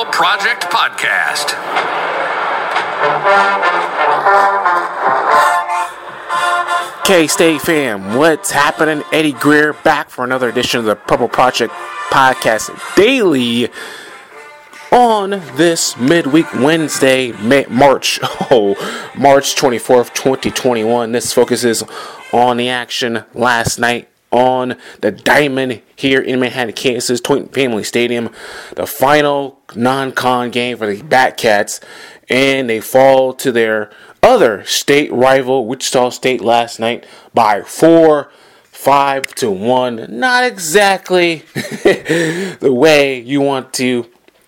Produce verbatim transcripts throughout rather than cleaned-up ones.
Purple Project Podcast. K-State fam, what's happening? Eddie Greer back for another edition of the Purple Project Podcast Daily on this midweek Wednesday, May, March, oh, March twenty-fourth, twenty twenty-one. This focuses on the action last night on the Diamond here in Manhattan, Kansas, Tointon Family Stadium. The final non-con game for the Batcats, and they fall to their other state rival, Wichita State, last night by four, five to one. Not exactly the way you want to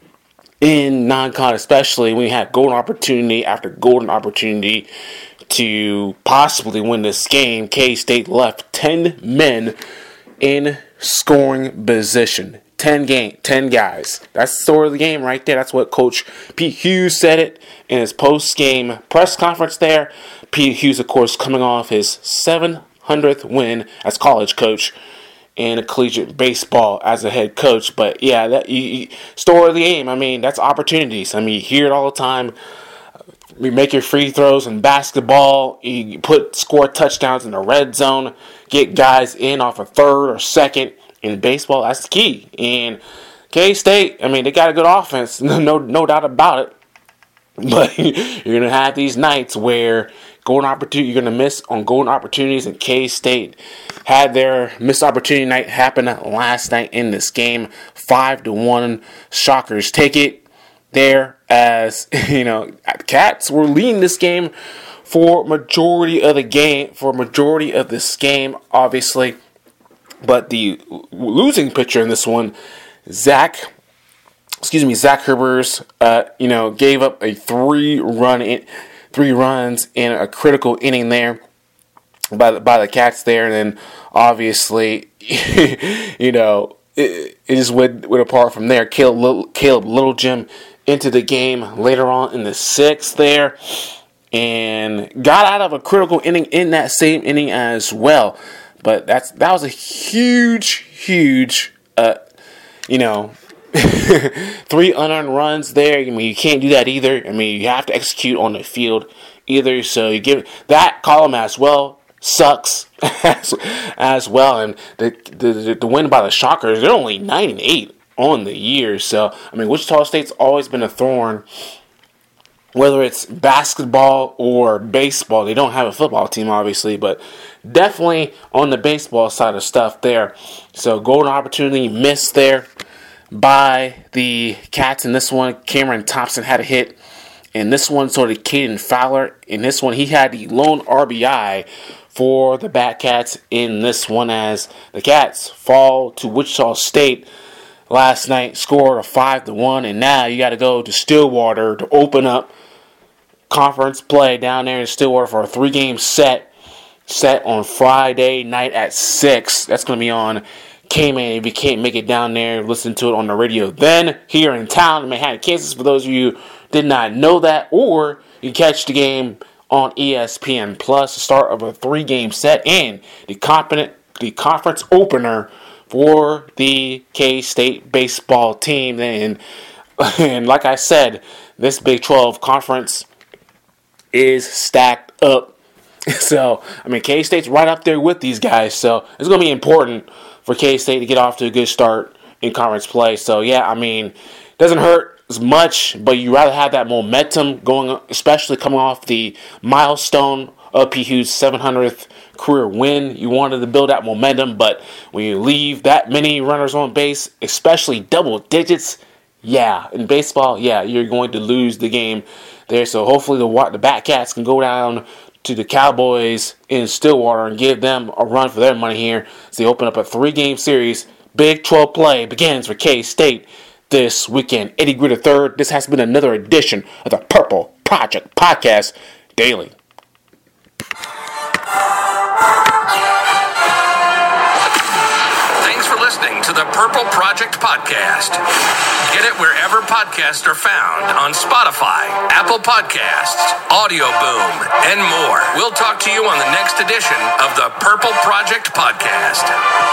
in non-con, especially when you had golden opportunity after golden opportunity to possibly win this game. K-State left ten men in scoring position. ten game, ten guys. That's the story of the game right there. That's what Coach Pete Hughes said it in his post-game press conference there. Pete Hughes, of course, coming off his seven hundredth win as college coach in collegiate baseball as a head coach. But yeah, that you, you, story of the game. I mean, that's opportunities. I mean, you hear it all the time. You make your free throws in basketball. You put score touchdowns in the red zone. Get guys in off a third or second. In baseball, that's the key. And K-State, I mean, they got a good offense. No, no doubt about it. But you're going to have these nights where golden opportunity, you're going to miss on golden opportunities. And K-State had their missed opportunity night happen last night in this game. Five to one. Shockers take it there as, you know, Cats were leading this game for majority of the game, for majority of this game, obviously. But the losing pitcher in this one, Zach, excuse me, Zach Herbers, uh, you know, gave up a three-run, in, three runs in a critical inning there by the, by the Cats there, and then obviously, you know, it, it just went, went apart from there. Caleb Little, Caleb Littlejim into the game later on in the sixth there, and got out of a critical inning in that same inning as well. But that's that was a huge, huge, uh, you know, three unearned runs there. I mean, you can't do that either. I mean, you have to execute on the field either. So you give that column as well sucks as, as well. And the, the the win by the Shockers, they're only nine and eight on the year. So I mean, Wichita State's always been a thorn. Whether it's basketball or baseball, they don't have a football team, obviously, but definitely on the baseball side of stuff there. So golden opportunity missed there by the Cats. In this one, Cameron Thompson had a hit. And this one, sort of Caden Fowler. In this one, he had the lone R B I for the Batcats in this one as the Cats fall to Wichita State last night, scored a five to one, and now you got to go to Stillwater to open up conference play down there in Stillwater for a three-game set set on Friday night at six. That's going to be on K-Man. If you can't make it down there, listen to it on the radio. Then, here in town in Manhattan, Kansas, for those of you who did not know that, or you catch the game on E S P N Plus, the start of a three-game set, and the competent, the conference opener for the K-State baseball team. And, and like I said, this Big twelve conference is stacked up. So, I mean, K-State's right up there with these guys. So, it's going to be important for K-State to get off to a good start in conference play. So, yeah, I mean, it doesn't hurt as much, but you rather have that momentum going, especially coming off the milestone of P. Hughes' seven hundredth career win. You wanted to build that momentum, but when you leave that many runners on base, especially double digits, yeah, in baseball, yeah, you're going to lose the game there. So hopefully the the Batcats can go down to the Cowboys in Stillwater and give them a run for their money here as they open up a three-game series. Big twelve play begins for K-State this weekend. Eddie Greer the third. This has been another edition of the Purple Project Podcast Daily. Thanks for listening to the Purple Project Podcast. Get it wherever podcasts are found on Spotify, Apple Podcasts, Audio Boom, and more. We'll talk to you on the next edition of the Purple Project Podcast.